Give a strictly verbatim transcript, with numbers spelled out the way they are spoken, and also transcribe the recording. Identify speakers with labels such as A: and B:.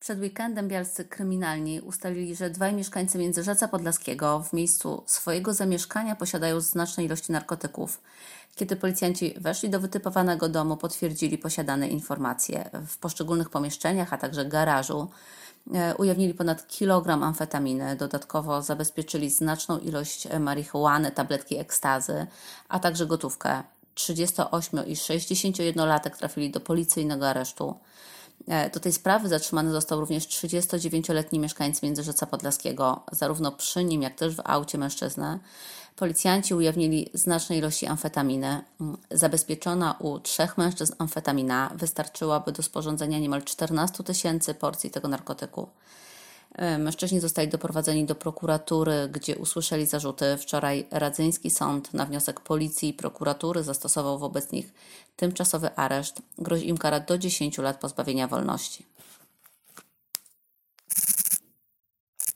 A: Przed weekendem bielscy kryminalni ustalili, że dwaj mieszkańcy Międzyrzeca Podlaskiego w miejscu swojego zamieszkania posiadają znaczne ilości narkotyków. Kiedy policjanci weszli do wytypowanego domu, potwierdzili posiadane informacje. W poszczególnych pomieszczeniach, a także garażu e, ujawnili ponad kilogram amfetaminy. Dodatkowo zabezpieczyli znaczną ilość marihuany, tabletki ekstazy, a także gotówkę. trzydziestoośmiu- i sześćdziesięciojednolatek trafili do policyjnego aresztu. Do tej sprawy zatrzymany został również trzydziestodziewięcioletni mieszkańc Międzyrzeca Podlaskiego. Zarówno przy nim, jak też w aucie mężczyznę policjanci ujawnili znaczne ilości amfetaminy. Zabezpieczona u trzech mężczyzn amfetamina wystarczyłaby do sporządzenia niemal czternastu tysięcy porcji tego narkotyku. Mężczyźni zostali doprowadzeni do prokuratury, gdzie usłyszeli zarzuty. Wczoraj Radzyński Sąd na wniosek policji i prokuratury zastosował wobec nich tymczasowy areszt. Grozi im kara do dziesięciu lat pozbawienia wolności.